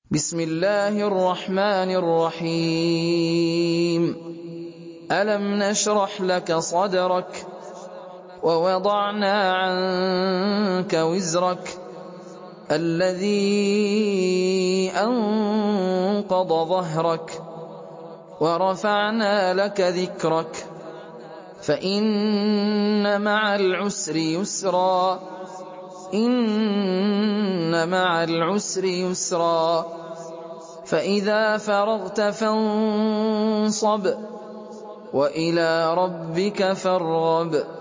بسم الله الرحمن الرحيم. ألم نشرح لك صدرك ووضعنا عنك وزرك الذي أنقض ظهرك ورفعنا لك ذكرك فإن مع العسر يسرا إن مع العسر يسرا فإذا فرغت فانصب وإلى ربك فارغب